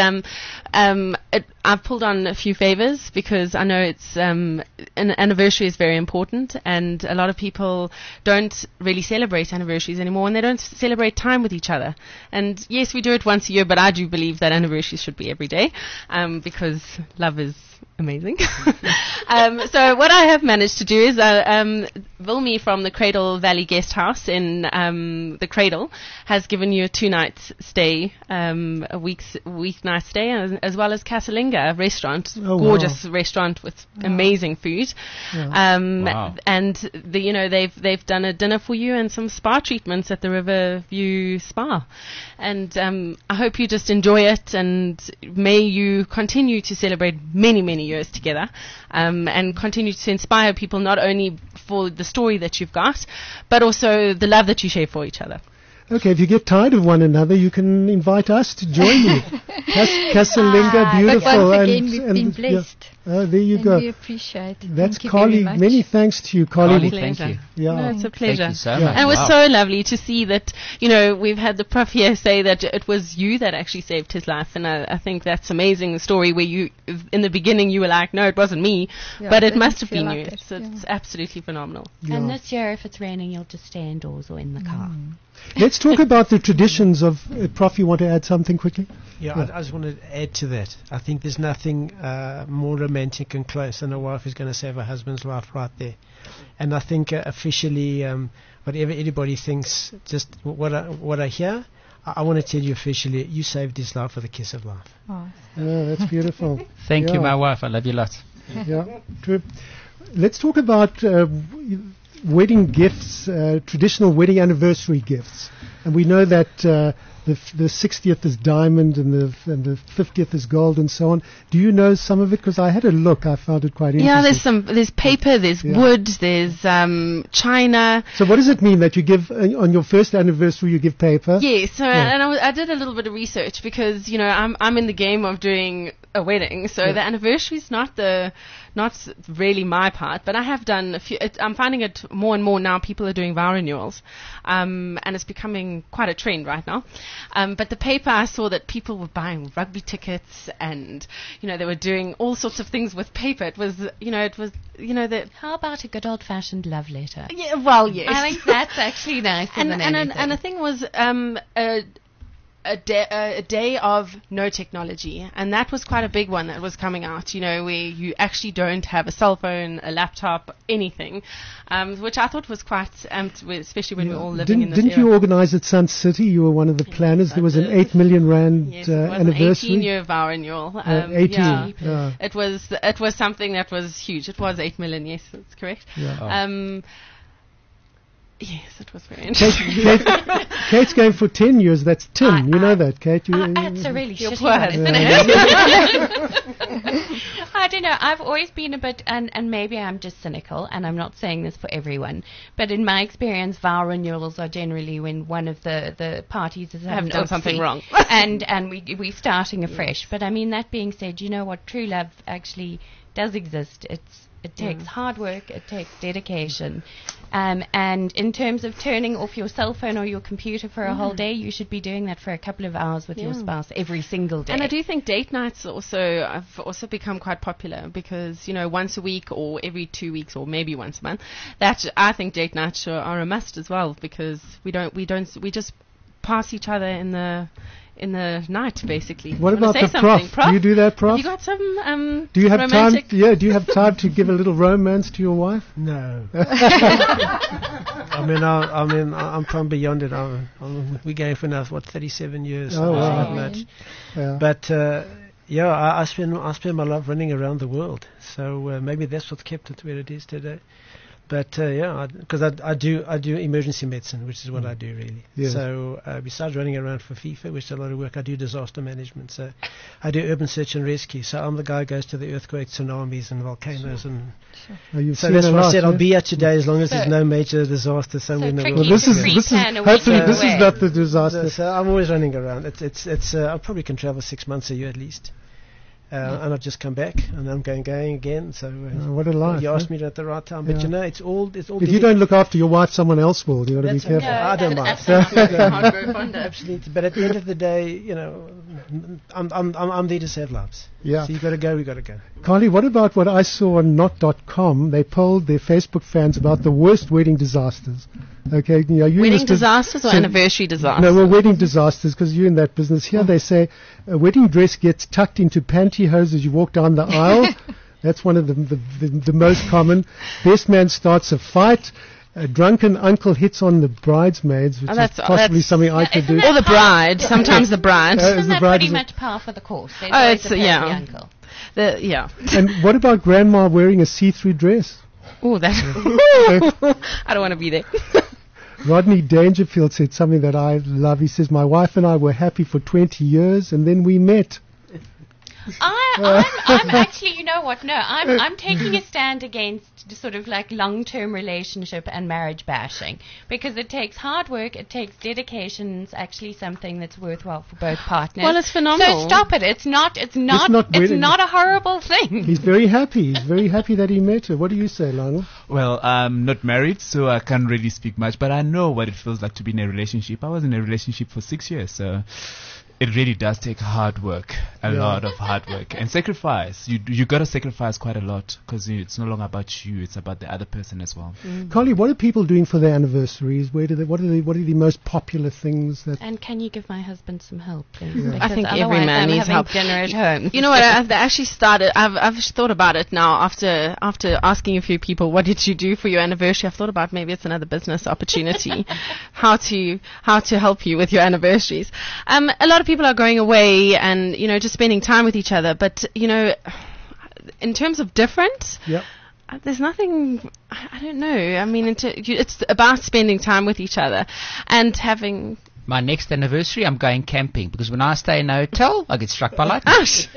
Speaker 9: I've pulled on a few favors because I know it's an anniversary is very important, and a lot of people don't really celebrate anniversaries anymore, and they don't celebrate time with each other. And yes, we do it once a year, but I do believe that anniversaries should be every day because love is amazing. So what I have managed to do is Vilmi from the Cradle Valley Guest House in the Cradle has given you a 2-night stay, a weeknight stay, as well as Casalinga restaurant, gorgeous restaurant with amazing food.
Speaker 4: Wow.
Speaker 9: And they've done a dinner for you and some spa treatments at the Riverview Spa. And I hope you just enjoy it, and may you continue to celebrate many, many years together, and continue to inspire people, not only for the story that you've got, but also the love that you share for each other.
Speaker 4: Okay, if you get tired of one another, you can invite us to join you. Casalinga, beautiful.
Speaker 10: But once again, we've been blessed.
Speaker 4: There you
Speaker 10: and
Speaker 4: go.
Speaker 10: We appreciate it.
Speaker 4: That's
Speaker 10: Thank you
Speaker 4: Carly.
Speaker 10: very much.
Speaker 4: Many thanks to you, Carly.
Speaker 5: Thank you.
Speaker 4: Yeah.
Speaker 9: No, it's a pleasure.
Speaker 5: Thank you so
Speaker 9: And
Speaker 5: much.
Speaker 9: it was
Speaker 5: Wow.
Speaker 9: so lovely to see that, we've had the Prof here say that it was you that actually saved his life. And I think that's amazing, the story where you, in the beginning, you were like, no, it wasn't me, but it must have been you.
Speaker 10: Like
Speaker 9: So it's absolutely phenomenal.
Speaker 8: And this year, if it's raining, you'll just stay indoors or in the car.
Speaker 4: Let's talk about the traditions of, Prof, you want to add something quickly?
Speaker 7: Yeah, I just want to add to that. I think there's nothing more romantic and close than a wife who's going to save her husband's life right there. And I think officially, whatever anybody thinks, just what I hear, I want to tell you officially, you saved his life with a kiss of life.
Speaker 10: Oh.
Speaker 4: Yeah, that's beautiful.
Speaker 5: Thank you, my wife. I love you lots.
Speaker 4: Yeah, true. Let's talk about wedding gifts, traditional wedding anniversary gifts. And we know that the 60th is diamond and the 50th is gold and so on. Do you know some of it? Because I had a look. I found it quite interesting.
Speaker 9: Yeah, there's paper, there's wood, there's china.
Speaker 4: So what does it mean that you give, on your first anniversary, you give paper?
Speaker 9: Yes, so and I did a little bit of research because, I'm in the game of doing a wedding, so the anniversary is not really my part, but I have done a few. I'm finding it more and more now. People are doing vow renewals, and it's becoming quite a trend right now. But the paper, I saw that people were buying rugby tickets, and they were doing all sorts of things with paper. It was, that.
Speaker 8: How about a good old-fashioned love letter?
Speaker 9: Yeah, well, yes.
Speaker 8: I think that's actually nicer than anything.
Speaker 9: And the thing was, a day of no technology, and that was quite a big one that was coming out, where you actually don't have a cell phone, a laptop, anything, which I thought was quite, especially when we're all living in this
Speaker 4: Didn't
Speaker 9: era.
Speaker 4: you organize at Sun City? You were one of the planners. There was an 8 million rand
Speaker 9: Yes, it was
Speaker 4: anniversary.
Speaker 9: an 18-year vow renewal.
Speaker 4: 18.
Speaker 9: Yeah. It was something that was huge. It was 8 million. Yes, that's correct.
Speaker 4: Yeah.
Speaker 9: Yes, it was very interesting.
Speaker 4: Kate's going for 10 years. That's 10. You know that, Kate.
Speaker 8: That's a really
Speaker 9: Your
Speaker 8: shitty
Speaker 9: poor
Speaker 8: one, isn't it? I don't know. I've always been a bit, and maybe I'm just cynical, and I'm not saying this for everyone, but in my experience, vow renewals are generally when one of the parties has
Speaker 9: Have done something wrong.
Speaker 8: and we're starting afresh. But I mean, that being said, you know what? True love actually does exist. It takes hard work. It takes dedication. And in terms of turning off your cell phone or your computer for a whole day, you should be doing that for a couple of hours with your spouse every single day.
Speaker 9: And I do think date nights have also become quite popular because, once a week or every 2 weeks or maybe once a month, that I think date nights are a must as well because we just pass each other in the night, basically.
Speaker 4: What about the Prof? Do you do that, Prof?
Speaker 9: Have you got some
Speaker 4: do you have
Speaker 9: romantic?
Speaker 4: time? Yeah, do you have time to give a little romance to your wife?
Speaker 7: No. I'm from beyond it. We're going for now, 37 years.
Speaker 4: Oh, wow.
Speaker 7: Not much.
Speaker 4: Yeah.
Speaker 7: But I spend my life running around the world. So maybe that's what kept it where it is today. But because I do emergency medicine, which is what I do really.
Speaker 4: Yes.
Speaker 7: So besides running around for FIFA, which is a lot of work, I do disaster management. So I do urban search and rescue. So I'm the guy who goes to the earthquakes, tsunamis, and volcanoes, and so that's why I said I'll be here today as long as there's no major disaster somewhere in the world.
Speaker 4: Well, this is hopefully this is not the disaster.
Speaker 7: So I'm always running around. It's I probably can travel 6 months a year at least. And I've just come back, and I'm going again. So
Speaker 4: what a life!
Speaker 7: You asked me at the right time, but it's all.
Speaker 4: If you don't look after your wife, someone else will. You got to be careful.
Speaker 7: I don't mind. Absolutely. But at the end of the day, I'm there to save lives.
Speaker 4: Yeah.
Speaker 7: So you got to go. We got to go.
Speaker 4: Carly, what about what I saw on Not.com? They polled their Facebook fans about the worst wedding disasters. Okay,
Speaker 9: wedding disasters or anniversary disasters?
Speaker 4: No, well, wedding disasters, because you're in that business. Here they say a wedding dress gets tucked into pantyhose as you walk down the aisle. That's one of the most common. Best man starts a fight. A drunken uncle hits on the bridesmaids, which is possibly something I could do.
Speaker 9: Or the bride. Sometimes the bride.
Speaker 8: Isn't that pretty much par for the course? There's always a uncle.
Speaker 4: And what about grandma wearing a see-through dress?
Speaker 9: Oh, that. I don't want to be there.
Speaker 4: Rodney Dangerfield said something that I love. He says, my wife and I were happy for 20 years and then we met.
Speaker 8: I'm actually, you know what? No, I'm taking a stand against sort of like long-term relationship and marriage bashing, because it takes hard work, it takes dedication. It's actually something that's worthwhile for both partners.
Speaker 9: Well, it's phenomenal.
Speaker 8: So stop it. It's not a horrible thing.
Speaker 4: He's very happy. He's very happy that he met her. What do you say, Lionel?
Speaker 11: Well, I'm not married, so I can't really speak much, but I know what it feels like to be in a relationship. I was in a relationship for 6 years, so it really does take hard work, a lot of hard work and sacrifice. You got to sacrifice quite a lot, because it's no longer about you; it's about the other person as well.
Speaker 4: Carly, what are people doing for their anniversaries? What are the most popular things that?
Speaker 8: And can you give my husband some help, please?
Speaker 9: Yeah. I think every man needs help.
Speaker 8: Dinner at home.
Speaker 9: You know what? I've actually started. I've thought about it now after asking a few people, what did you do for your anniversary? I've thought about maybe it's another business opportunity, how to help you with your anniversaries. A lot of people are going away and, just spending time with each other. But, in terms of different, there's nothing, I don't know. I mean, it's about spending time with each other and having...
Speaker 5: My next anniversary, I'm going camping, because when I stay in a hotel, I get struck by lightning.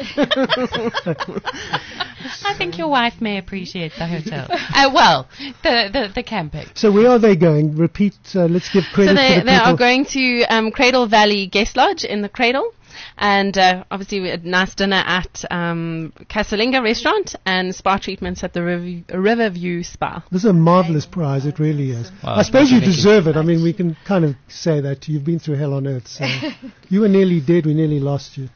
Speaker 8: I think your wife may appreciate the hotel. The camping.
Speaker 4: So where are they going? Repeat, let's give credit to the people.
Speaker 9: They are going to Cradle Valley Guest Lodge in the Cradle. And obviously we had a nice dinner at Casalinga restaurant and spa treatments at the Riverview Spa.
Speaker 4: This is a marvellous prize, it really is.
Speaker 5: Well,
Speaker 4: I suppose you deserve it. I mean, we can kind of say that. You've been through hell on earth. So you were nearly dead, we nearly lost you.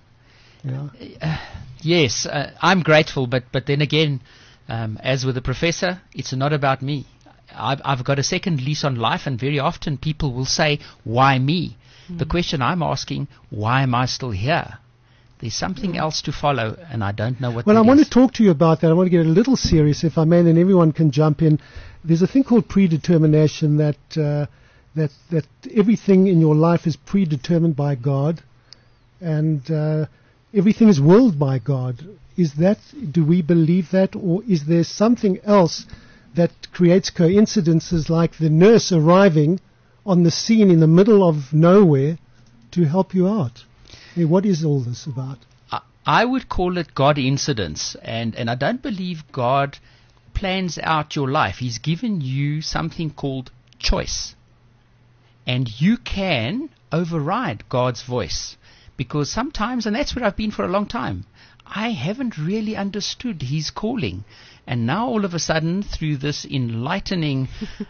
Speaker 5: Yes, I'm grateful, but then again, as with the professor, it's not about me. I've got a second lease on life, and very often people will say, why me? The question I'm asking, why am I still here? There's something else to follow, and I don't know what. Well,
Speaker 4: I want to talk to you about that. I want to get a little serious, if I may, and everyone can jump in. There's a thing called predetermination, that everything in your life is predetermined by God, and everything is willed by God. Do we believe that, or is there something else that creates coincidences, like the nurse arriving on the scene in the middle of nowhere to help you out? I mean, what is all this about?
Speaker 5: I would call it God incidents, and I don't believe God plans out your life. He's given you something called choice, and you can override God's voice, because sometimes, and that's where I've been for a long time, I haven't really understood His calling, and now all of a sudden, through this enlightening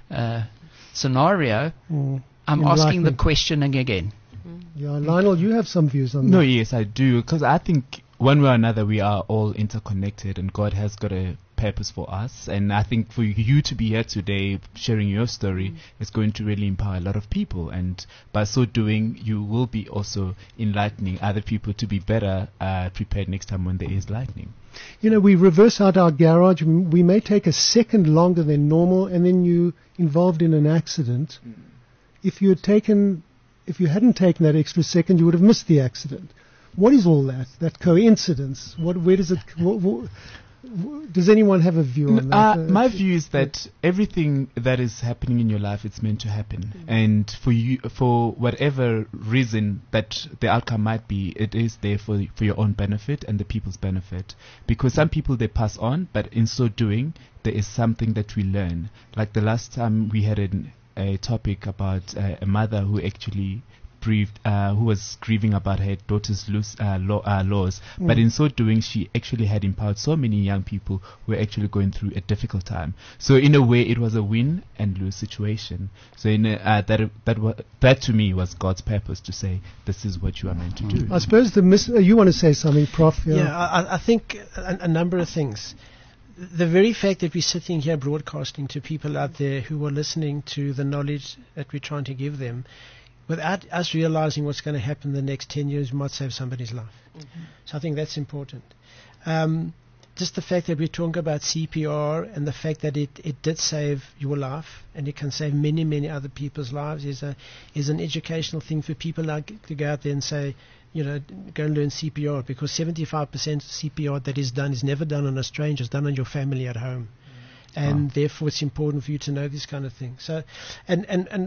Speaker 5: scenario, I'm asking the question again.
Speaker 4: Yeah, Lionel, you have some views on that.
Speaker 11: No, yes, I do, because I think one way or another we are all interconnected, and God has got a purpose for us. And I think for you to be here today sharing your story is going to really empower a lot of people, and by so doing you will be also enlightening other people to be better prepared next time when there is lightning.
Speaker 4: We reverse out our garage. We may take a second longer than normal, and then you involved in an accident. If you hadn't taken that extra second, you would have missed the accident. What is all that? That coincidence? Where does it? Does anyone have a view on that?
Speaker 11: My view is that everything that is happening in your life, it's meant to happen. And for you, for whatever reason that the outcome might be, it is there for your own benefit and the people's benefit. Because some people, they pass on, but in so doing, there is something that we learn. Like the last time we had a topic about a mother who actually who was grieving about her daughter's loss, but in so doing she actually had empowered so many young people who were actually going through a difficult time. So in a way it was a win and lose situation. So that to me was God's purpose, to say this is what you are meant to do.
Speaker 4: I suppose you want to say something, Prof?
Speaker 7: I think a number of things. The very fact that we're sitting here broadcasting to people out there who are listening to the knowledge that we're trying to give them, without us realizing what's going to happen in the next 10 years, we might save somebody's life. So I think that's important. just the fact that we're talking about CPR and the fact that it did save your life and it can save many, many other people's lives is an educational thing for people like to go out there and say, go and learn CPR, because 75% of CPR that is done is never done on a stranger, it's done on your family at home. And therefore it's important for you to know this kind of thing. So, and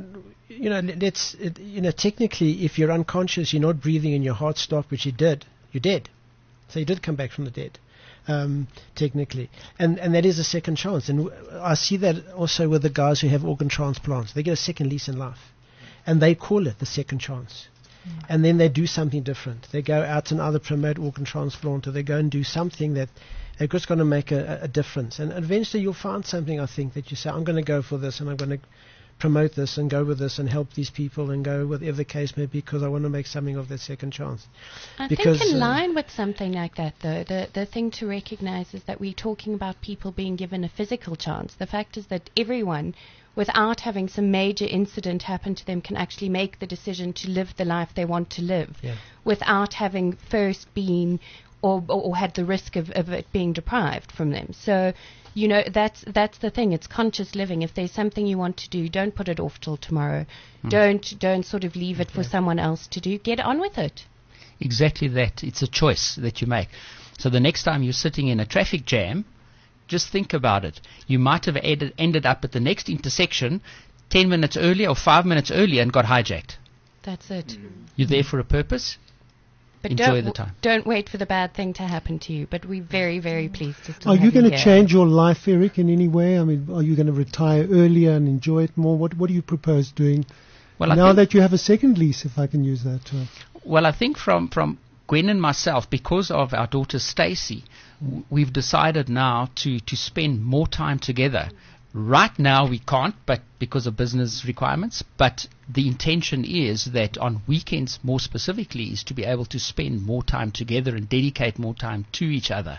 Speaker 7: technically, if you're unconscious, you're not breathing and your heart stopped, which you're dead. So you did come back from the dead. Technically, and that is a second chance, and I see that also with the guys who have organ transplants. They get a second lease in life, and they call it the second chance. And then they do something different. They go out and either promote organ transplant, or they go and do something that they're just going to make a difference. And eventually you'll find something, I think, that you say, I'm going to go for this, and I'm going to promote this and go with this and help these people and go whatever the case may be, because I want to make something of that second chance.
Speaker 8: I think in line with something like that, though, the thing to recognize is that we're talking about people being given a physical chance. The fact is that everyone, without having some major incident happen to them, can actually make the decision to live the life they want to live without having first been or had the risk of it being deprived from them. So, that's the thing. It's conscious living. If there's something you want to do, don't put it off till tomorrow. Don't sort of leave it for someone else to do. Get on with it.
Speaker 5: Exactly that. It's a choice that you make. So the next time you're sitting in a traffic jam, just think about it. You might have ended up at the next intersection 10 minutes earlier or 5 minutes earlier and got hijacked.
Speaker 8: That's it.
Speaker 5: You're there for a purpose.
Speaker 8: But
Speaker 5: enjoy the time.
Speaker 8: Don't wait for the bad thing to happen to you. But we're very, very pleased to still
Speaker 4: Are
Speaker 8: have
Speaker 4: you going to
Speaker 8: here.
Speaker 4: change your life, Eric, in any way? I mean, are you going to retire earlier and enjoy it more? What do you propose doing now that you have a second lease, if I can use that term?
Speaker 5: Well, I think from Gwen and myself, because of our daughter Stacey, we've decided now to spend more time together. Right now we can't, but because of business requirements. But the intention is that on weekends, more specifically, is to be able to spend more time together and dedicate more time to each other.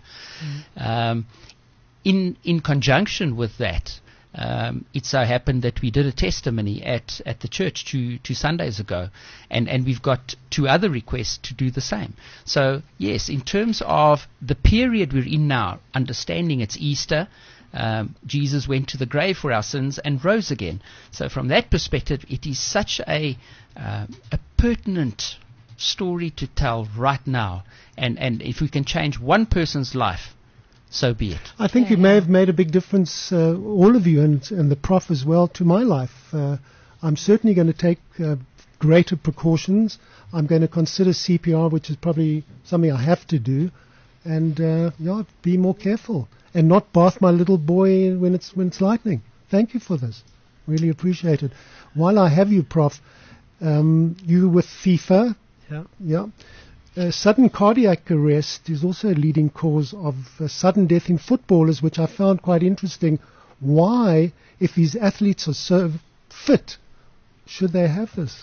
Speaker 5: In conjunction with that, it so happened that we did a testimony at the church two Sundays ago, and we've got 2 other requests to do the same. So yes, in terms of the period we're in now, understanding it's Easter, Jesus went to the grave for our sins and rose again. So from that perspective, it is such a pertinent story to tell right now, and if we can change one person's life, so be it.
Speaker 4: I think you may have made a big difference, all of you, and the Prof as well, to my life. I'm certainly going to take greater precautions. I'm going to consider CPR, which is probably something I have to do, and be more careful and not bath my little boy when it's lightning. Thank you for this. Really appreciate it. While I have you, Prof, you with FIFA. Yeah. Sudden cardiac arrest is also a leading cause of sudden death in footballers, which I found quite interesting. Why, if these athletes are so fit, should they have this?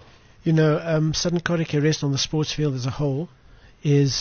Speaker 7: Sudden cardiac arrest on the sports field as a whole is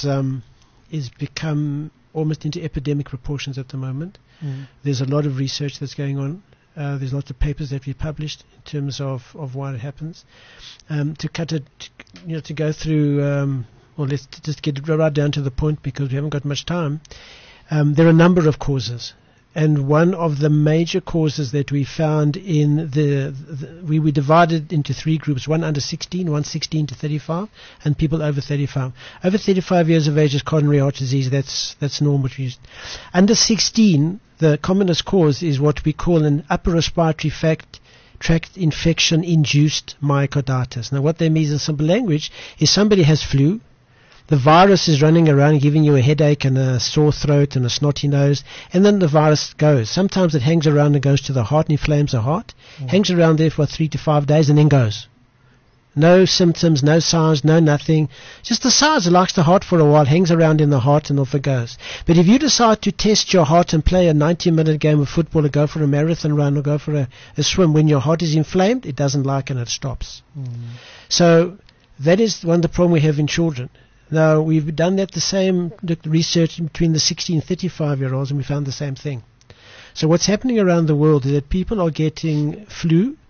Speaker 7: become almost into epidemic proportions at the moment. There's a lot of research that's going on. There's lots of papers that we published in terms of why it happens. To cut it, to go through, let's just get right down to the point because we haven't got much time. There are a number of causes. And one of the major causes that we found in we divided into 3 groups, one under 16, one 16 to 35, and people over 35. Over 35 years of age is coronary heart disease. That's normal. Under 16, the commonest cause is what we call an upper respiratory tract infection-induced myocarditis. Now, what that means in simple language is somebody has flu. The virus is running around giving you a headache and a sore throat and a snotty nose, and then the virus goes. Sometimes it hangs around and goes to the heart and inflames the heart, hangs around there for 3 to 5 days and then goes. No symptoms, no signs, no nothing. Just the size. It likes the heart for a while, hangs around in the heart and off it goes. But if you decide to test your heart and play a 90-minute game of football or go for a marathon run or go for a swim, when your heart is inflamed, it doesn't like it and it stops. So that is one of the problems we have in children. Now, we've done the same research between the 60 and 35-year-olds, and we found the same thing. So what's happening around the world is that people are getting flu,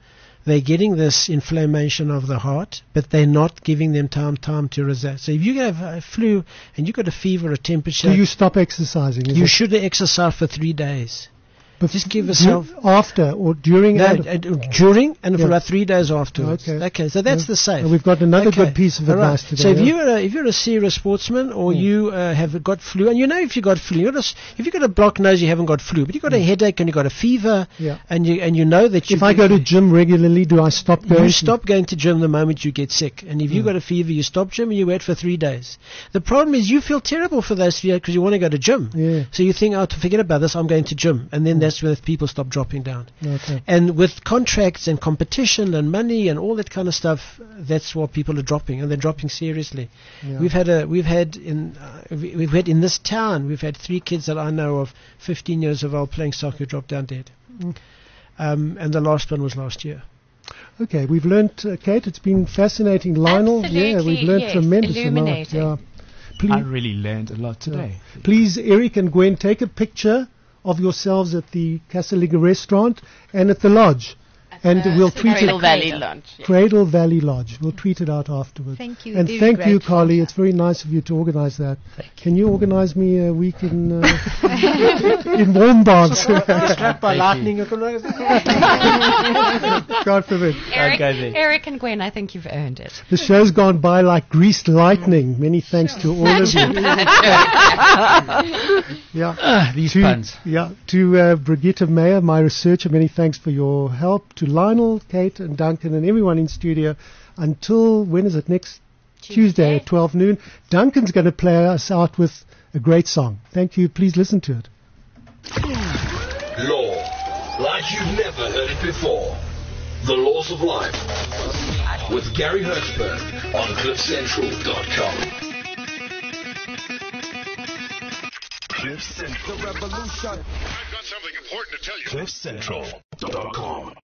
Speaker 7: they're getting this inflammation of the heart, but they're not giving them time to reset. So if you have a flu and you've got a fever or temperature,
Speaker 4: Do you stop exercising?
Speaker 7: you should exercise for 3 days.
Speaker 4: But
Speaker 7: just give yourself
Speaker 4: after or during.
Speaker 7: During and for about 3 days afterwards. Okay, so that's the safe.
Speaker 4: And we've got another good piece of advice today.
Speaker 7: So if you're a serious sportsman or you have got flu, and you know if you got flu, if you got a blocked nose, you haven't got flu, but you got a headache and you got a fever, and you know that
Speaker 4: if I go to gym regularly, do I stop going?
Speaker 7: You stop going to gym the moment you get sick, and if you got a fever, you stop gym and you wait for 3 days. The problem is you feel terrible for those 3 days because you want to go to gym.
Speaker 4: Yeah.
Speaker 7: So you think, to forget about this, I'm going to gym, and then that's when people stop dropping down.
Speaker 4: Okay.
Speaker 7: And with contracts and competition and money and all that kind of stuff, that's what people are dropping, and they're dropping seriously.
Speaker 4: Yeah.
Speaker 7: We've had in this town, we've had 3 kids that I know of, 15 years of old, playing soccer, who dropped down dead. And the last one was last year.
Speaker 4: Okay, we've learnt, Kate, it's been fascinating. Lionel,
Speaker 8: Absolutely,
Speaker 4: we've learnt tremendous amount.
Speaker 8: illuminating.
Speaker 4: Yeah. Please,
Speaker 11: I really learned a lot today.
Speaker 4: Please, Eric and Gwen, take a picture of yourselves at the Casaliga restaurant and at the lodge. And we'll tweet
Speaker 9: Cradle
Speaker 4: it.
Speaker 9: Valley Lodge. Yeah.
Speaker 4: Cradle Valley Lodge. We'll tweet it out afterwards.
Speaker 10: Thank you.
Speaker 4: And
Speaker 10: Very
Speaker 4: thank you,
Speaker 10: grateful.
Speaker 4: Carly. It's very nice of you to organize that. Can you organize me a week in in Warmbags?
Speaker 7: Struck by lightning.
Speaker 4: God forbid.
Speaker 8: Eric and Gwen, I think you've earned it.
Speaker 4: The show's gone by like greased lightning. Many thanks to all of you.
Speaker 5: These puns.
Speaker 4: Yeah, to Brigitte Meyer, my researcher, many thanks for your help. To Lionel, Kate, and Duncan, and everyone in studio. Until, when is it? Next Tuesday at 12 noon. Duncan's going to play us out with a great song. Thank you. Please listen to it.
Speaker 1: Law, like you've never heard it before. The Laws of Life. With Gary Hertzberg on CliffCentral.com.
Speaker 2: I've got something important to tell you.
Speaker 1: CliffCentral.com.